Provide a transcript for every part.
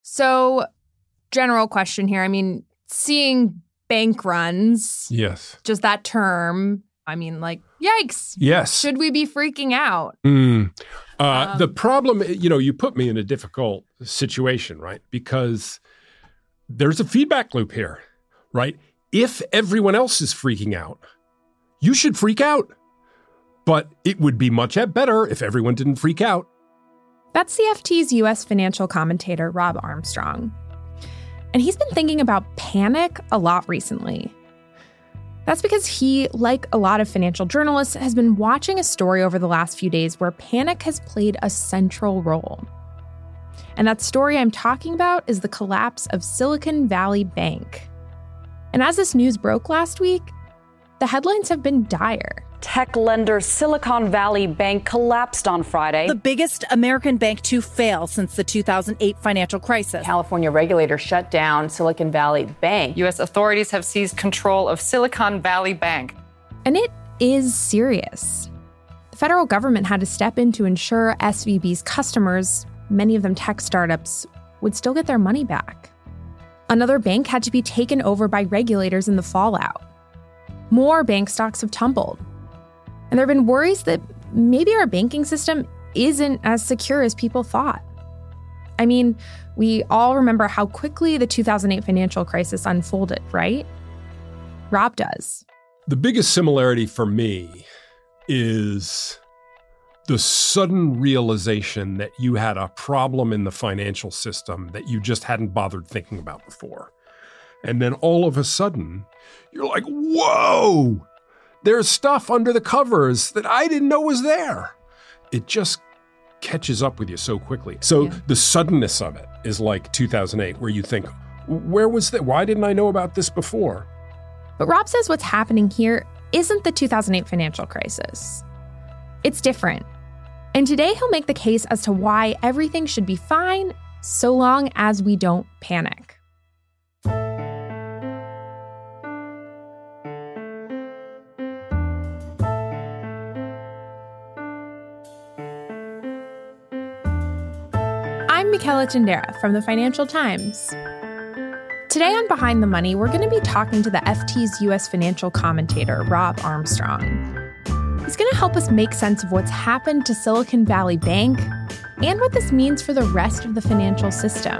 So, general question here. I mean, seeing bank runs. Yes. Just that term. I mean, like, yikes. Yes. Should we be freaking out? The problem, you put me in a difficult situation, right? Because there's a feedback loop here, right? If everyone else is freaking out, you should freak out. But it would be much better if everyone didn't freak out. That's the FT's U.S. financial commentator, Rob Armstrong. And he's been thinking about panic a lot recently. That's because he, like a lot of financial journalists, has been watching a story over the last few days where panic has played a central role. And that story I'm talking about is the collapse of Silicon Valley Bank. And as this news broke last week, the headlines have been dire. Tech lender Silicon Valley Bank collapsed on Friday. The biggest American bank to fail since the 2008 financial crisis. California regulators shut down Silicon Valley Bank. U.S. authorities have seized control of Silicon Valley Bank. And it is serious. The federal government had to step in to ensure SVB's customers, many of them tech startups, would still get their money back. Another bank had to be taken over by regulators in the fallout. More bank stocks have tumbled. And there have been worries that maybe our banking system isn't as secure as people thought. I mean, we all remember how quickly the 2008 financial crisis unfolded, right? Rob does. The biggest similarity for me is the sudden realization that you had a problem in the financial system that you just hadn't bothered thinking about before. And then all of a sudden, you're like, whoa! There's stuff under the covers that I didn't know was there. It just catches up with you so quickly. So the suddenness of it is like 2008, where you think, where was that? Why didn't I know about this before? But Rob says what's happening here isn't the 2008 financial crisis. It's different. And today he'll make the case as to why everything should be fine so long as we don't panic. I'm Michela Tindera from the Financial Times. Today on Behind the Money, we're going to be talking to the FT's U.S. financial commentator, Rob Armstrong. He's going to help us make sense of what's happened to Silicon Valley Bank and what this means for the rest of the financial system.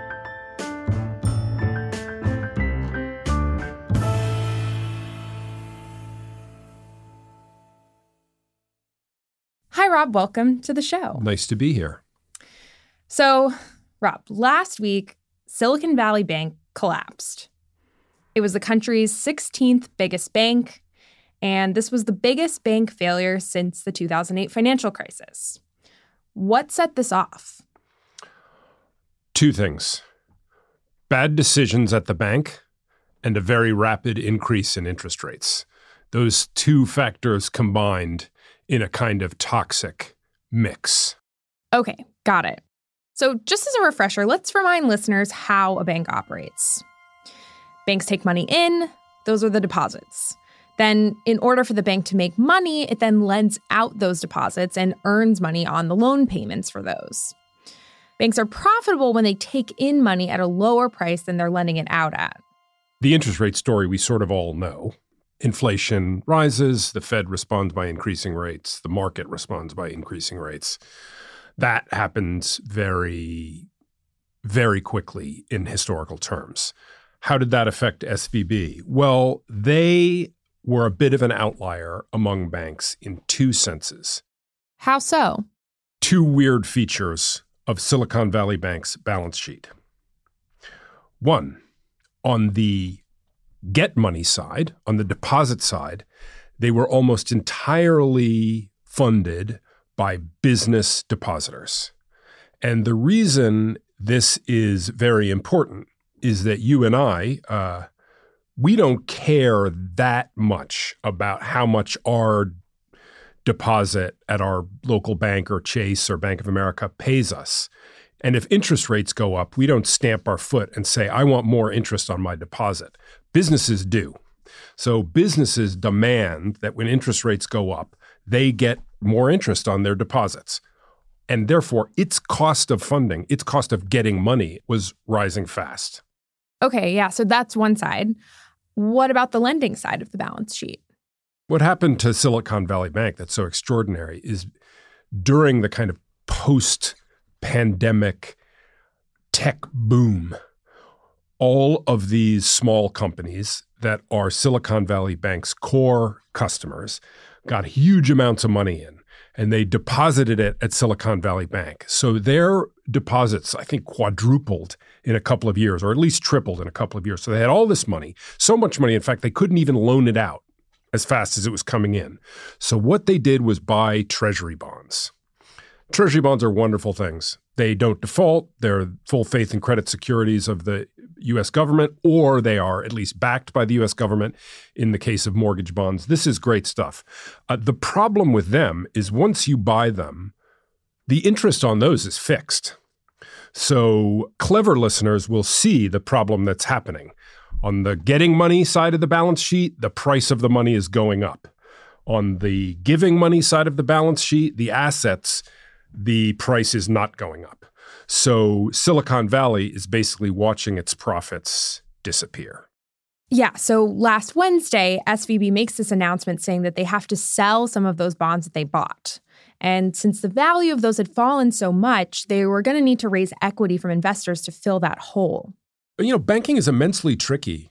Hi, Rob. Welcome to the show. Nice to be here. So, Rob, last week, Silicon Valley Bank collapsed. It was the country's 16th biggest bank, and this was the biggest bank failure since the 2008 financial crisis. What set this off? Two things. Bad decisions at the bank and a very rapid increase in interest rates. Those two factors combined in a kind of toxic mix. Okay, got it. So just as a refresher, let's remind listeners how a bank operates. Banks take money in, those are the deposits. Then in order for the bank to make money, it then lends out those deposits and earns money on the loan payments for those. Banks are profitable when they take in money at a lower price than they're lending it out at. The interest rate story we sort of all know. Inflation rises, the Fed responds by increasing rates, the market responds by increasing rates. That happens very, very quickly in historical terms. How did that affect SVB? Well, they were a bit of an outlier among banks in two senses. How so? Two weird features of Silicon Valley Bank's balance sheet. One, on the get money side, on the deposit side, they were almost entirely funded by business depositors. And the reason this is very important is that you and I, we don't care that much about how much our deposit at our local bank or Chase or Bank of America pays us. And if interest rates go up, we don't stamp our foot and say, I want more interest on my deposit. Businesses do. So businesses demand that when interest rates go up, they get more interest on their deposits. And therefore, its cost of funding, its cost of getting money was rising fast. Okay, yeah, so that's one side. What about the lending side of the balance sheet? What happened to Silicon Valley Bank that's so extraordinary is during the kind of post-pandemic tech boom, all of these small companies that are Silicon Valley Bank's core customers got huge amounts of money in, and they deposited it at Silicon Valley Bank. So their deposits, I think, quadrupled in a couple of years, or at least tripled in a couple of years. So they had all this money, so much money, in fact, they couldn't even loan it out as fast as it was coming in. So what they did was buy treasury bonds. Treasury bonds are wonderful things. They don't default. They're full faith and credit securities of the U.S. government, or they are at least backed by the U.S. government in the case of mortgage bonds. This is great stuff. The problem with them is once you buy them, the interest on those is fixed. So clever listeners will see the problem that's happening. On the getting money side of the balance sheet, the price of the money is going up. On the giving money side of the balance sheet, the assets, the price is not going up. So Silicon Valley is basically watching its profits disappear. Yeah, so last Wednesday, SVB makes this announcement saying that they have to sell some of those bonds that they bought. And since the value of those had fallen so much, they were going to need to raise equity from investors to fill that hole. You know, banking is immensely tricky.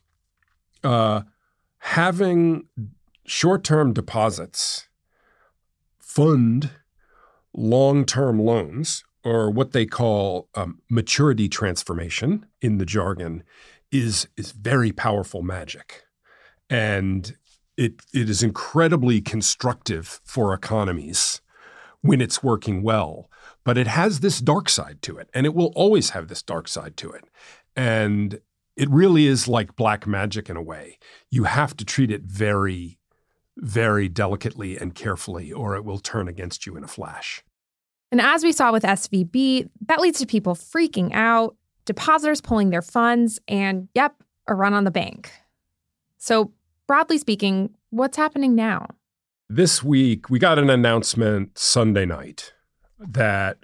Having short-term deposits fund long-term loans, or what they call maturity transformation in the jargon, is very powerful magic. And it is incredibly constructive for economies when it's working well. But it has this dark side to it, and it will always have this dark side to it. And it really is like black magic in a way. You have to treat it very, very delicately and carefully, or it will turn against you in a flash. And as we saw with SVB, that leads to people freaking out, depositors pulling their funds, and yep, a run on the bank. So broadly speaking, what's happening now? This week, we got an announcement Sunday night that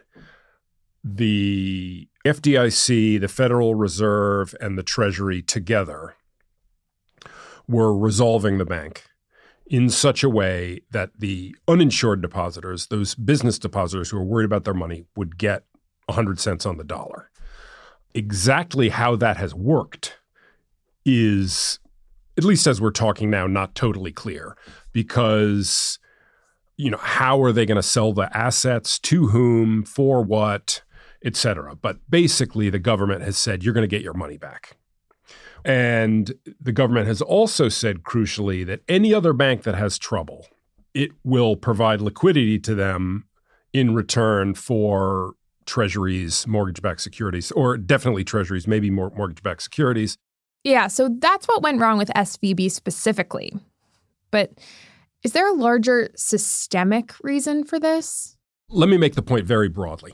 the FDIC, the Federal Reserve, and the Treasury together were resolving the bank in such a way that the uninsured depositors, those business depositors who are worried about their money, would get 100 cents on the dollar. Exactly how that has worked is, at least as we're talking now, not totally clear, because, you know, how are they going to sell the assets, to whom, for what, et cetera. But basically, the government has said, you're going to get your money back. And the government has also said, crucially, that any other bank that has trouble, it will provide liquidity to them in return for treasuries, mortgage-backed securities, or definitely treasuries, maybe more mortgage-backed securities. Yeah, so that's what went wrong with SVB specifically. But is there a larger systemic reason for this? Let me make the point very broadly.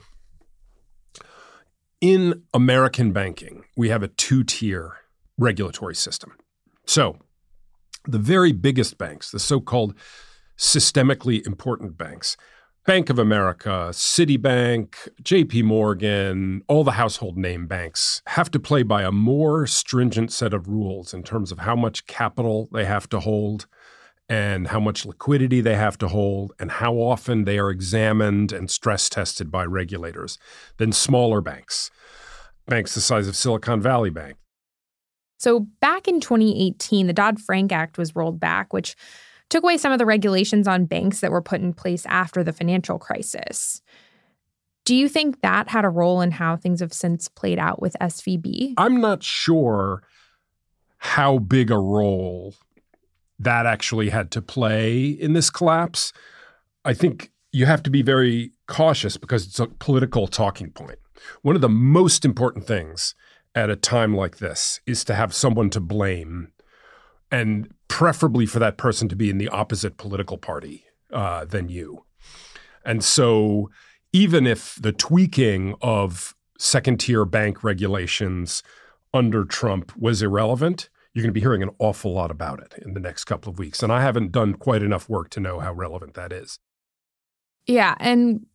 In American banking, we have a two-tier regulatory system. So the very biggest banks, the so-called systemically important banks, Bank of America, Citibank, JP Morgan, all the household name banks have to play by a more stringent set of rules in terms of how much capital they have to hold and how much liquidity they have to hold and how often they are examined and stress tested by regulators than smaller banks, banks the size of Silicon Valley Bank. So back in 2018, the Dodd-Frank Act was rolled back, which took away some of the regulations on banks that were put in place after the financial crisis. Do you think that had a role in how things have since played out with SVB? I'm not sure how big a role that actually had to play in this collapse. I think you have to be very cautious because it's a political talking point. One of the most important things at a time like this is to have someone to blame, and preferably for that person to be in the opposite political party than you. And so even if the tweaking of second-tier bank regulations under Trump was irrelevant, you're going to be hearing an awful lot about it in the next couple of weeks. And I haven't done quite enough work to know how relevant that is. Yeah, and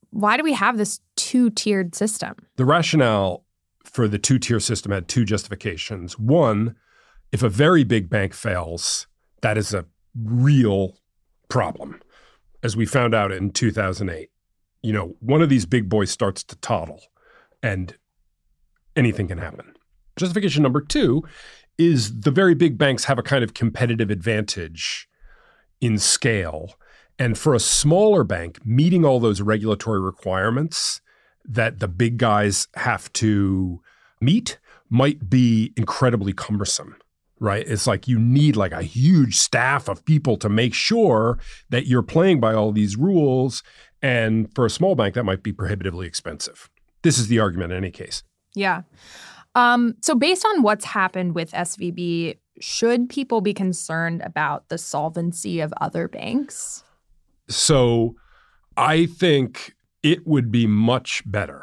why do we have this two-tiered system? The rationale for the two-tier system had two justifications. One, if a very big bank fails, that is a real problem. As we found out in 2008, one of these big boys starts to toddle and anything can happen. Justification number two is the very big banks have a kind of competitive advantage in scale. And for a smaller bank, meeting all those regulatory requirements that the big guys have to meet might be incredibly cumbersome, right? It's like you need like a huge staff of people to make sure that you're playing by all these rules. And for a small bank, that might be prohibitively expensive. This is the argument in any case. Yeah. So based on what's happened with SVB, should people be concerned about the solvency of other banks? So I think it would be much better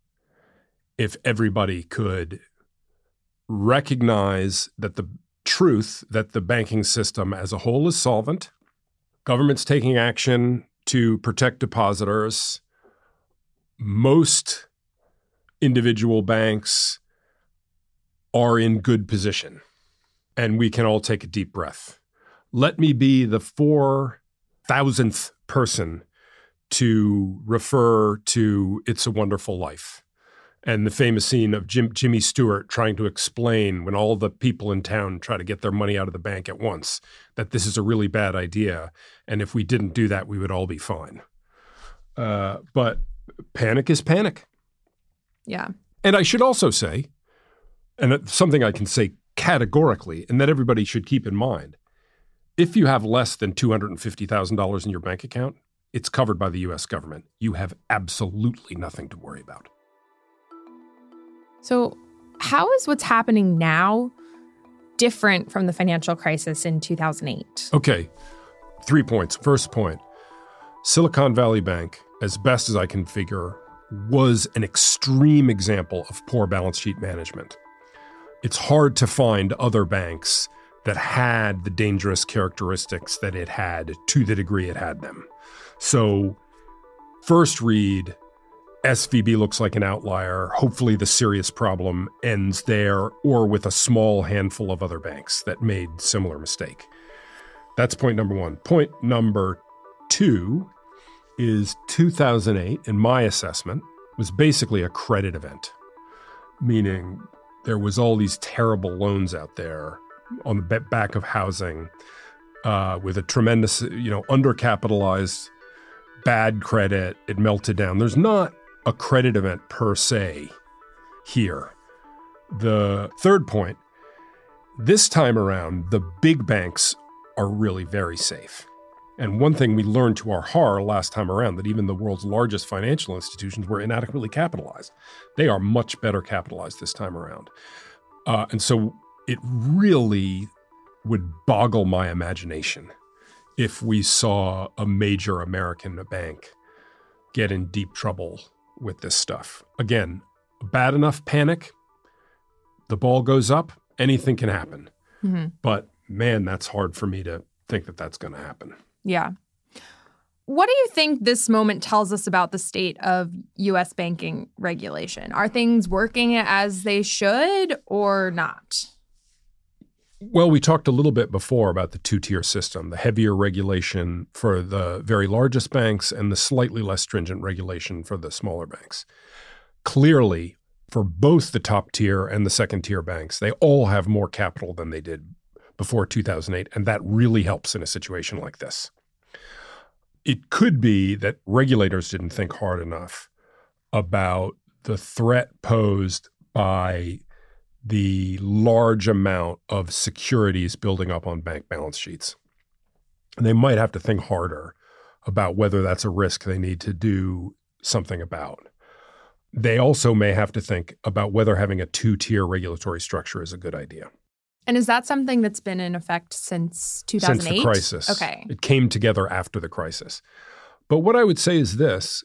if everybody could recognize that the truth that the banking system as a whole is solvent, government's taking action to protect depositors, most individual banks are in good position, and we can all take a deep breath. Let me be the 4,000th person to refer to It's a Wonderful Life and the famous scene of Jimmy Stewart trying to explain when all the people in town try to get their money out of the bank at once that this is a really bad idea, and if we didn't do that, we would all be fine. But panic is panic. Yeah. And I should also say, and it's something I can say categorically and that everybody should keep in mind, if you have less than $250,000 in your bank account, it's covered by the U.S. government. You have absolutely nothing to worry about. So how is what's happening now different from the financial crisis in 2008? Okay, 3 points. First point, Silicon Valley Bank, as best as I can figure, was an extreme example of poor balance sheet management. It's hard to find other banks that had the dangerous characteristics that it had to the degree it had them. So first read, SVB looks like an outlier. Hopefully the serious problem ends there or with a small handful of other banks that made similar mistake. That's point number one. Point number two is 2008, in my assessment, was basically a credit event, meaning there was all these terrible loans out there on the back of housing with a tremendous, undercapitalized, bad credit. It melted down. There's not a credit event per se here. The third point, this time around, the big banks are really very safe. And one thing we learned to our horror last time around, that even the world's largest financial institutions were inadequately capitalized. They are much better capitalized this time around. And so it really would boggle my imagination if we saw a major American bank get in deep trouble with this stuff. Again, bad enough panic, the ball goes up, anything can happen. Mm-hmm. But man, that's hard for me to think that that's going to happen. Yeah. What do you think this moment tells us about the state of U.S. banking regulation? Are things working as they should or not? Well, we talked a little bit before about the two-tier system, the heavier regulation for the very largest banks and the slightly less stringent regulation for the smaller banks. Clearly, for both the top tier and the second tier banks, they all have more capital than they did before 2008, and that really helps in a situation like this. It could be that regulators didn't think hard enough about the threat posed by the large amount of securities building up on bank balance sheets. And they might have to think harder about whether that's a risk they need to do something about. They also may have to think about whether having a two-tier regulatory structure is a good idea. And is that something that's been in effect since 2008? Since the crisis. Okay. It came together after the crisis. But what I would say is this.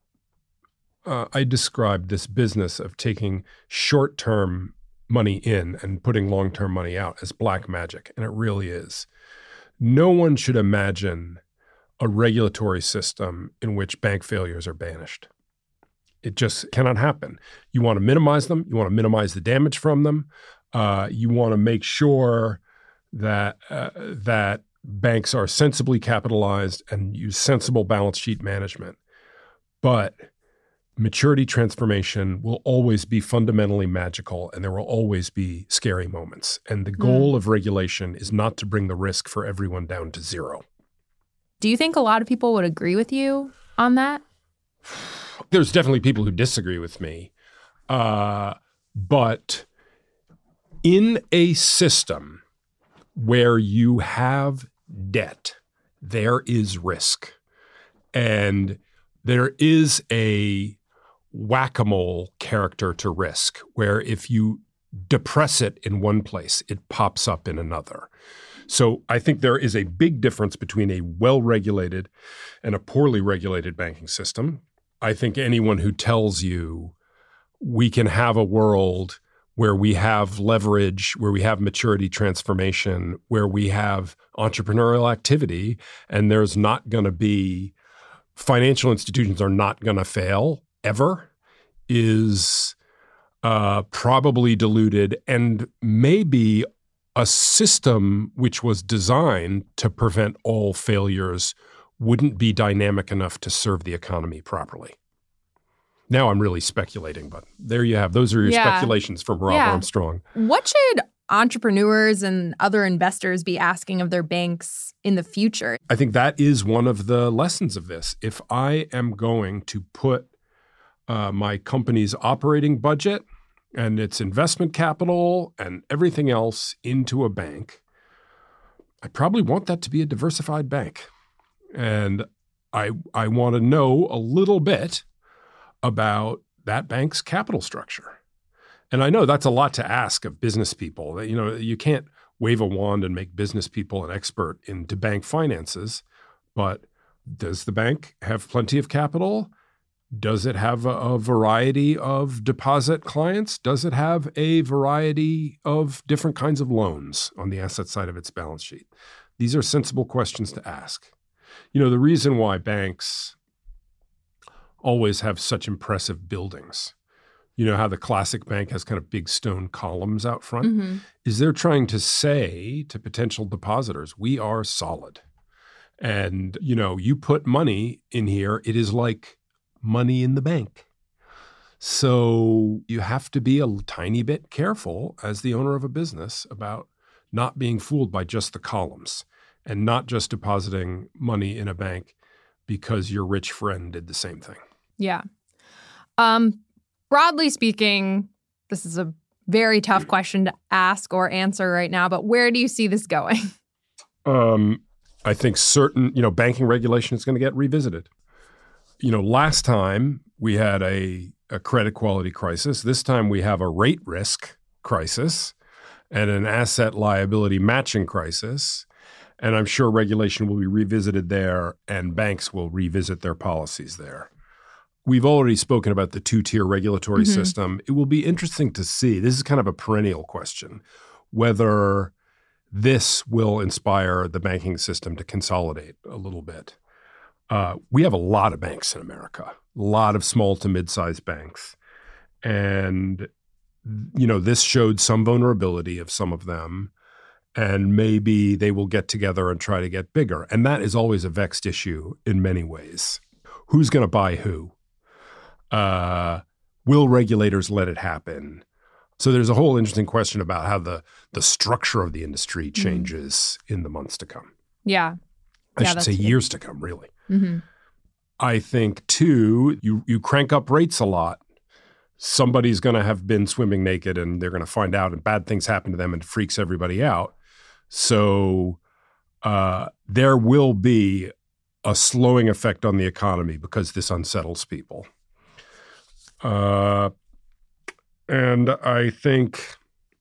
I described this business of taking short-term money in and putting long-term money out as black magic, and it really is. No one should imagine a regulatory system in which bank failures are banished. It just cannot happen. You want to minimize them. You want to minimize the damage from them. You want to make sure that that banks are sensibly capitalized and use sensible balance sheet management. But maturity transformation will always be fundamentally magical, and there will always be scary moments. And the goal of regulation is not to bring the risk for everyone down to zero. Do you think a lot of people would agree with you on that? There's definitely people who disagree with me. But in a system where you have debt, there is risk. And there is a whack-a-mole character to risk, where if you depress it in one place, it pops up in another. So I think there is a big difference between a well-regulated and a poorly regulated banking system. I think anyone who tells you we can have a world where we have leverage, where we have maturity transformation, where we have entrepreneurial activity, and there's not going to be financial institutions are not going to fail ever, is probably deluded, and maybe a system which was designed to prevent all failures wouldn't be dynamic enough to serve the economy properly. Now I'm really speculating, but there you have. Those are your speculations from Rob Armstrong. What should entrepreneurs and other investors be asking of their banks in the future? I think that is one of the lessons of this. If I am going to put my company's operating budget and its investment capital and everything else into a bank, I probably want that to be a diversified bank. And I want to know a little bit about that bank's capital structure. And I know that's a lot to ask of business people. You know, you can't wave a wand and make business people an expert into bank finances, but does the bank have plenty of capital? Does it have a variety of deposit clients? Does it have a variety of different kinds of loans on the asset side of its balance sheet? These are sensible questions to ask. You know, the reason why banks always have such impressive buildings, you know how the classic bank has kind of big stone columns out front, is they're trying to say to potential depositors, we are solid. And, you know, you put money in here, it is like money in the bank. So you have to be a tiny bit careful as the owner of a business about not being fooled by just the columns and not just depositing money in a bank because your rich friend did the same thing. Yeah. Broadly speaking, this is a very tough question to ask or answer right now, but where do you see this going? I think certain, you know, banking regulation is going to get revisited. You know, last time we had a credit quality crisis. This time we have a rate risk crisis and an asset liability matching crisis. And I'm sure regulation will be revisited there and banks will revisit their policies there. We've already spoken about the two-tier regulatory system. It will be interesting to see, this is kind of a perennial question, whether this will inspire the banking system to consolidate a little bit. We have a lot of banks in America, a lot of small to mid-sized banks. And, you know, this showed some vulnerability of some of them. And maybe they will get together and try to get bigger. And that is always a vexed issue in many ways. Who's going to buy who? Will regulators let it happen? So there's a whole interesting question about how the structure of the industry changes in the months to come. Yeah. I should say years to come, really. I think, too, you crank up rates a lot. Somebody's going to have been swimming naked and they're going to find out and bad things happen to them and it freaks everybody out. So there will be a slowing effect on the economy because this unsettles people. And I think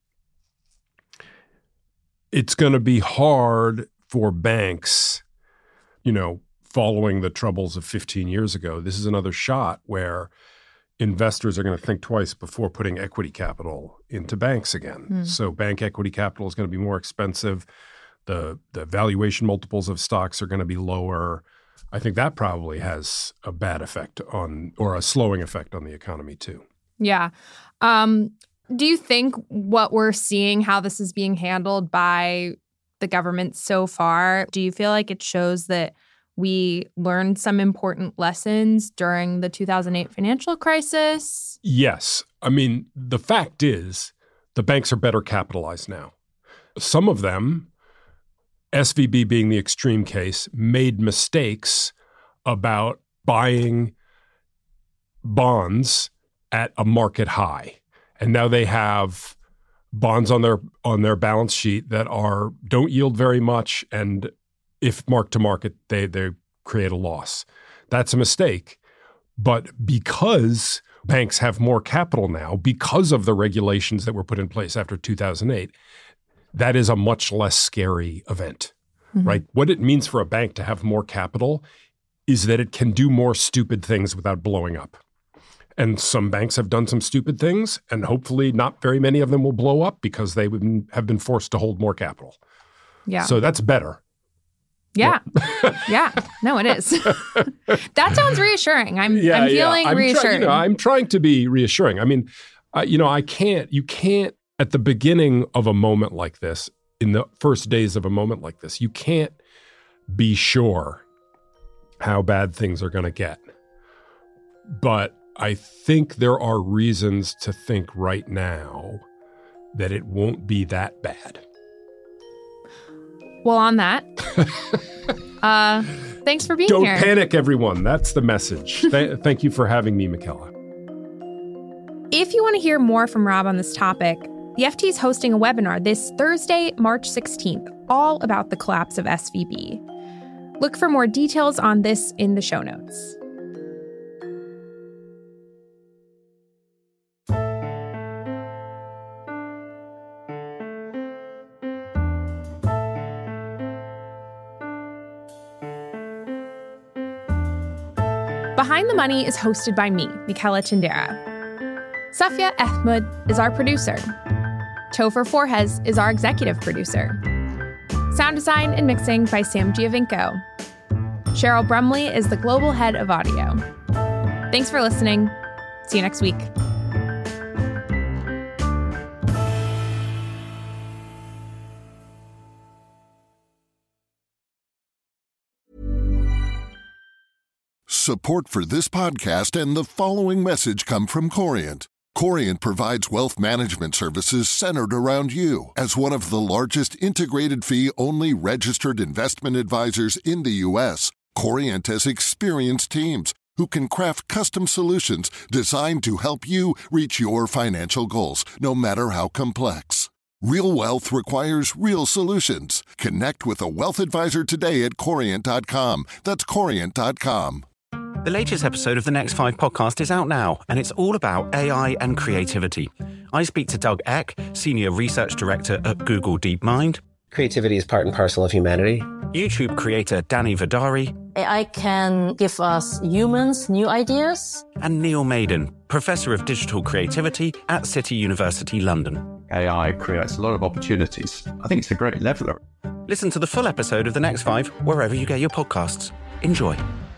it's going to be hard for banks, you know, following the troubles of 15 years ago. This is another shot where investors are going to think twice before putting equity capital into banks again. So bank equity capital is going to be more expensive. The valuation multiples of stocks are going to be lower. I think that probably has a bad effect on, or a slowing effect on the economy too. Yeah. Do you think what we're seeing, how this is being handled by the government so far, do you feel like it shows that we learned some important lessons during the 2008 financial crisis? Yes. I mean, the fact is the banks are better capitalized now. Some of them, SVB being the extreme case, made mistakes about buying bonds at a market high. And now they have bonds on their balance sheet that don't yield very much, and if mark to market, they create a loss. That's a mistake. But because banks have more capital now, because of the regulations that were put in place after 2008, that is a much less scary event, right? What it means for a bank to have more capital is that it can do more stupid things without blowing up. And some banks have done some stupid things, and hopefully not very many of them will blow up because they have been forced to hold more capital. Yeah. So that's better. Yeah. Yeah. No, it is. That sounds reassuring. I'm feeling reassuring. I'm trying to be reassuring. I mean, you can't, at the beginning of a moment like this, in the first days of a moment like this, you can't be sure how bad things are going to get. But I think there are reasons to think right now that it won't be that bad. Well, on that, thanks for being here. Don't panic, everyone. That's the message. Thank you for having me, Michaela. If you want to hear more from Rob on this topic, the FT is hosting a webinar this Thursday, March 16th, all about the collapse of SVB. Look for more details on this in the show notes. Behind the Money is hosted by me, Michaela Tindera. Safia Ahmed is our producer. Topher Forhez is our executive producer. Sound design and mixing by Sam Giovinco. Cheryl Brumley is the global head of audio. Thanks for listening. See you next week. Support for this podcast and the following message come from Corient. Corient provides wealth management services centered around you. As one of the largest integrated fee-only registered investment advisors in the U.S., Corient has experienced teams who can craft custom solutions designed to help you reach your financial goals, no matter how complex. Real wealth requires real solutions. Connect with a wealth advisor today at Corient.com. That's Corient.com. The latest episode of the Next 5 podcast is out now, and it's all about AI and creativity. I speak to Doug Eck, Senior Research Director at Google DeepMind. Creativity is part and parcel of humanity. YouTube creator Danny Vidari. AI can give us humans new ideas. And Neil Maiden, Professor of Digital Creativity at City University London. AI creates a lot of opportunities. I think it's a great leveler. Listen to the full episode of the Next 5 wherever you get your podcasts. Enjoy.